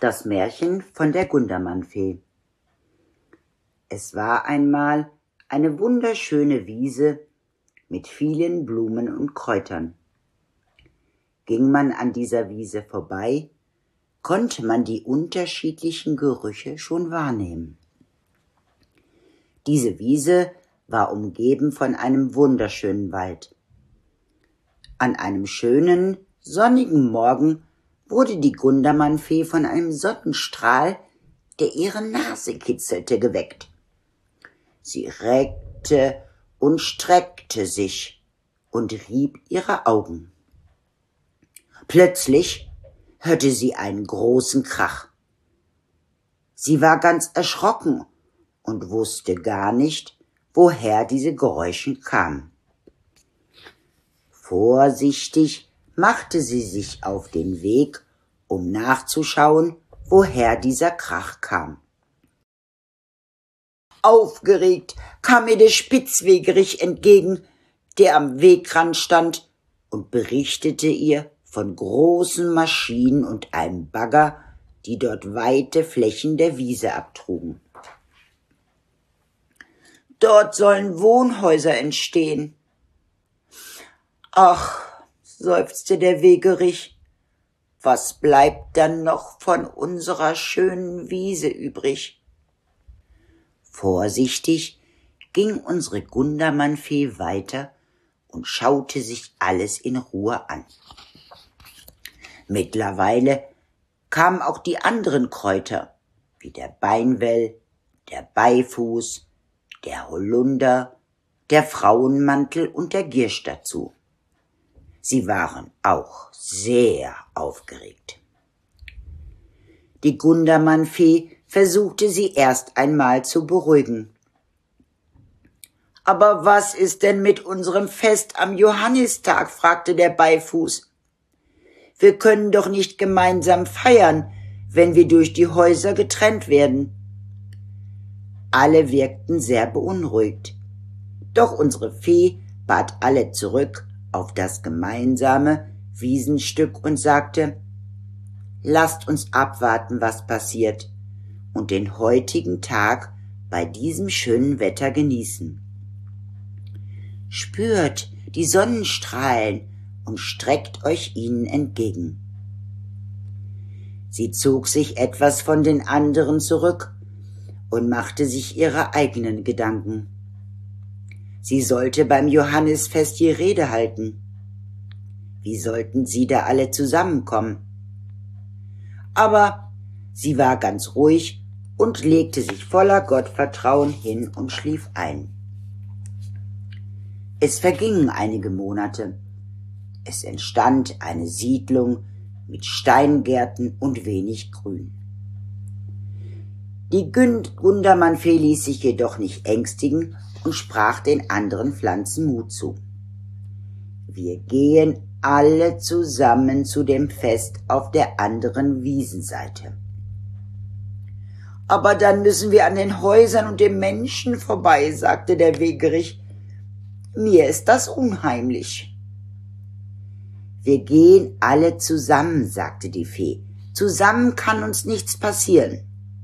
Das Märchen von der Gundermannfee. Es war einmal eine wunderschöne Wiese mit vielen Blumen und Kräutern. Ging man an dieser Wiese vorbei, konnte man die unterschiedlichen Gerüche schon wahrnehmen. Diese Wiese war umgeben von einem wunderschönen Wald. An einem schönen, sonnigen Morgen wurde die Gundermannfee von einem Sonnenstrahl, der ihre Nase kitzelte, geweckt. Sie reckte und streckte sich und rieb ihre Augen. Plötzlich hörte sie einen großen Krach. Sie war ganz erschrocken und wusste gar nicht, woher diese Geräusche kamen. Vorsichtig machte sie sich auf den Weg, um nachzuschauen, woher dieser Krach kam. Aufgeregt kam ihr der Spitzwegerich entgegen, der am Wegrand stand, und berichtete ihr von großen Maschinen und einem Bagger, die dort weite Flächen der Wiese abtrugen. Dort sollen Wohnhäuser entstehen. Ach, seufzte der Wegerich, was bleibt dann noch von unserer schönen Wiese übrig? Vorsichtig ging unsere Gundermannfee weiter und schaute sich alles in Ruhe an. Mittlerweile kamen auch die anderen Kräuter, wie der Beinwell, der Beifuß, der Holunder, der Frauenmantel und der Giersch dazu. Sie waren auch sehr aufgeregt. Die Gundermannfee versuchte sie erst einmal zu beruhigen. »Aber was ist denn mit unserem Fest am Johannistag?« fragte der Beifuß. »Wir können doch nicht gemeinsam feiern, wenn wir durch die Häuser getrennt werden.« Alle wirkten sehr beunruhigt. Doch unsere Fee bat alle zurück auf das gemeinsame Wiesenstück und sagte, »Lasst uns abwarten, was passiert, und den heutigen Tag bei diesem schönen Wetter genießen. Spürt die Sonnenstrahlen und streckt euch ihnen entgegen.« Sie zog sich etwas von den anderen zurück und machte sich ihre eigenen Gedanken. Sie sollte beim Johannisfest die Rede halten. Wie sollten sie da alle zusammenkommen? Aber sie war ganz ruhig und legte sich voller Gottvertrauen hin und schlief ein. Es vergingen einige Monate. Es entstand eine Siedlung mit Steingärten und wenig Grün. Die Gundermannfee ließ sich jedoch nicht ängstigen und sprach den anderen Pflanzen Mut zu. »Wir gehen alle zusammen zu dem Fest auf der anderen Wiesenseite.« »Aber dann müssen wir an den Häusern und den Menschen vorbei«, sagte der Wegerich. »Mir ist das unheimlich.« »Wir gehen alle zusammen«, sagte die Fee. »Zusammen kann uns nichts passieren.«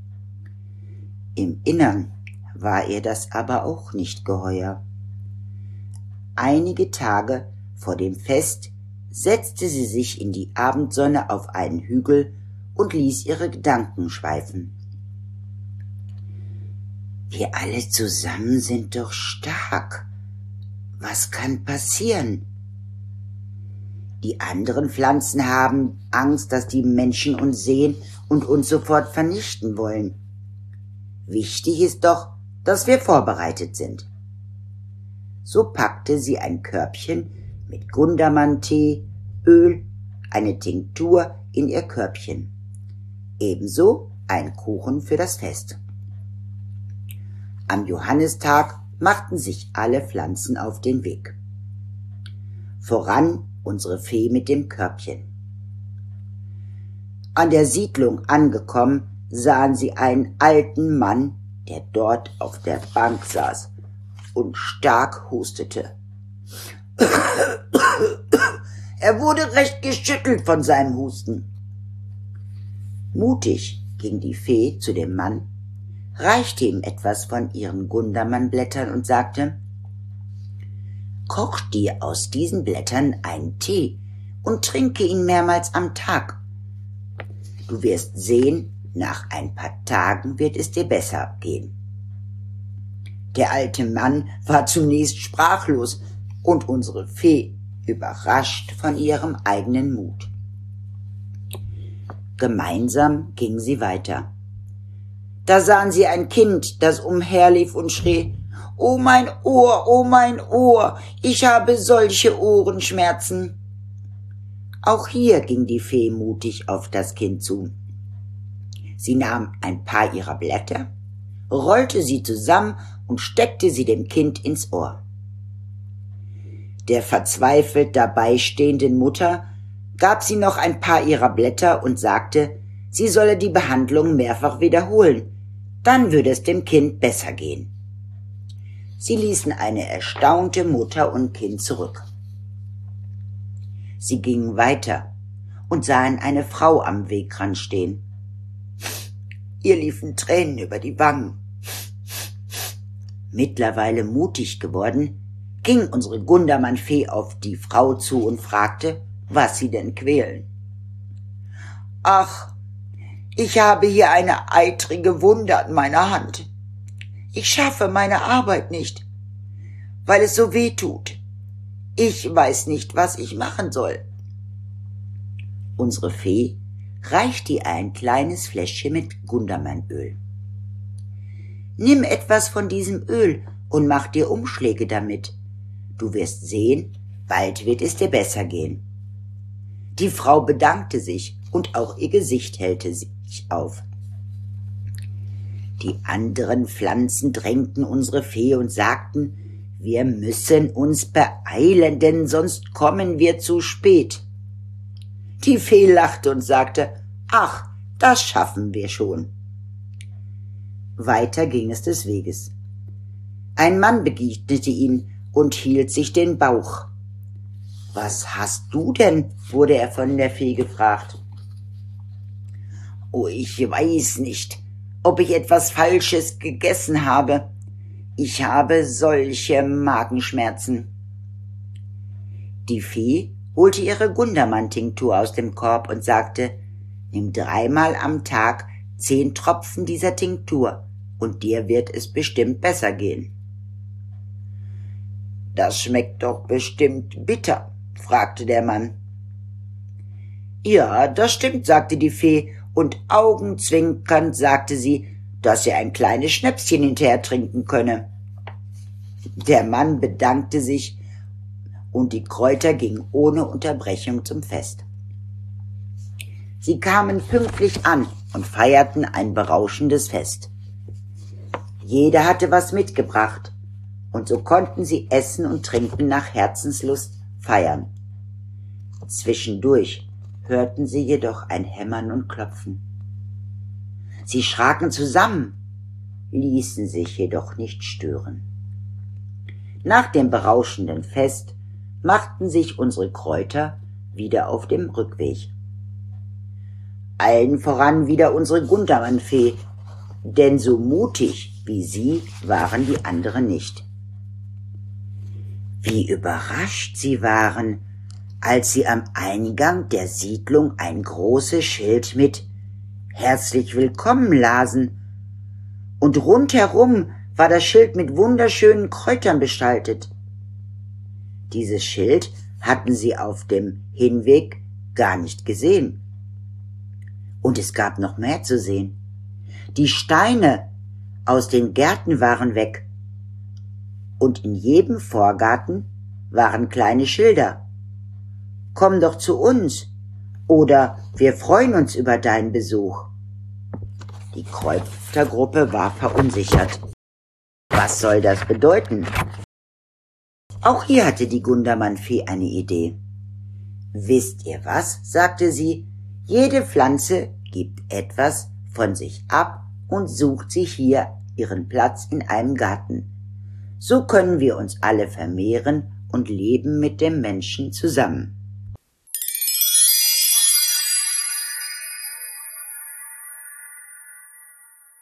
Im Innern war ihr das aber auch nicht geheuer. Einige Tage vor dem Fest setzte sie sich in die Abendsonne auf einen Hügel und ließ ihre Gedanken schweifen. »Wir alle zusammen sind doch stark. Was kann passieren? Die anderen Pflanzen haben Angst, dass die Menschen uns sehen und uns sofort vernichten wollen. Wichtig ist doch, dass wir vorbereitet sind.« So packte sie ein Körbchen mit Gundermanntee, Öl, eine Tinktur in ihr Körbchen. Ebenso ein Kuchen für das Fest. Am Johannistag machten sich alle Pflanzen auf den Weg. Voran unsere Fee mit dem Körbchen. An der Siedlung angekommen, sahen sie einen alten Mann, der dort auf der Bank saß und stark hustete. Er wurde recht geschüttelt von seinem Husten. Mutig ging die Fee zu dem Mann, reichte ihm etwas von ihren Gundermannblättern und sagte: »Koch dir aus diesen Blättern einen Tee und trinke ihn mehrmals am Tag. Du wirst sehen, nach ein paar Tagen wird es dir besser gehen.« Der alte Mann war zunächst sprachlos und unsere Fee überrascht von ihrem eigenen Mut. Gemeinsam gingen sie weiter. Da sahen sie ein Kind, das umherlief und schrie: »Oh mein Ohr, ich habe solche Ohrenschmerzen!« Auch hier ging die Fee mutig auf das Kind zu. Sie nahm ein paar ihrer Blätter, rollte sie zusammen und steckte sie dem Kind ins Ohr. Der verzweifelt dabei stehenden Mutter gab sie noch ein paar ihrer Blätter und sagte, sie solle die Behandlung mehrfach wiederholen, dann würde es dem Kind besser gehen. Sie ließen eine erstaunte Mutter und Kind zurück. Sie gingen weiter und sahen eine Frau am Wegrand stehen. Ihr liefen Tränen über die Wangen. Mittlerweile mutig geworden, ging unsere Gundermann-Fee auf die Frau zu und fragte, was sie denn quälen. »Ach, ich habe hier eine eitrige Wunde an meiner Hand. Ich schaffe meine Arbeit nicht, weil es so weh tut. Ich weiß nicht, was ich machen soll.« Unsere Fee reichte ihr ein kleines Fläschchen mit Gundermannöl. »Nimm etwas von diesem Öl und mach dir Umschläge damit. Du wirst sehen, bald wird es dir besser gehen.« Die Frau bedankte sich und auch ihr Gesicht hellte sich auf. Die anderen Pflanzen drängten unsere Fee und sagten, wir müssen uns beeilen, denn sonst kommen wir zu spät. Die Fee lachte und sagte, ach, das schaffen wir schon. Weiter ging es des Weges. Ein Mann begegnete ihm und hielt sich den Bauch. »Was hast du denn?« wurde er von der Fee gefragt. »Oh, ich weiß nicht, ob ich etwas Falsches gegessen habe. Ich habe solche Magenschmerzen.« Die Fee holte ihre Gundermann-Tinktur aus dem Korb und sagte, »Nimm 3-mal am Tag 10 Tropfen dieser Tinktur, und dir wird es bestimmt besser gehen.« »Das schmeckt doch bestimmt bitter«, fragte der Mann. »Ja, das stimmt«, sagte die Fee, und augenzwinkernd sagte sie, dass er ein kleines Schnäpschen hinterher trinken könne. Der Mann bedankte sich, und die Kräuter gingen ohne Unterbrechung zum Fest. Sie kamen pünktlich an und feierten ein berauschendes Fest. Jeder hatte was mitgebracht, und so konnten sie essen und trinken nach Herzenslust feiern. Zwischendurch hörten sie jedoch ein Hämmern und Klopfen. Sie schraken zusammen, ließen sich jedoch nicht stören. Nach dem berauschenden Fest machten sich unsere Kräuter wieder auf dem Rückweg. Allen voran wieder unsere Gundermann-Fee, denn so mutig wie sie waren die anderen nicht. Wie überrascht sie waren, als sie am Eingang der Siedlung ein großes Schild mit »Herzlich willkommen« lasen, und rundherum war das Schild mit wunderschönen Kräutern gestaltet. Dieses Schild hatten sie auf dem Hinweg gar nicht gesehen. Und es gab noch mehr zu sehen. Die Steine aus den Gärten waren weg, und in jedem Vorgarten waren kleine Schilder. »Komm doch zu uns« oder »Wir freuen uns über deinen Besuch«. Die Kräutergruppe war verunsichert. Was soll das bedeuten? Auch hier hatte die Gundermann-Fee eine Idee. »Wisst ihr was?«, sagte sie, »jede Pflanze gibt etwas von sich ab und sucht sich hier ihren Platz in einem Garten. So können wir uns alle vermehren und leben mit dem Menschen zusammen.«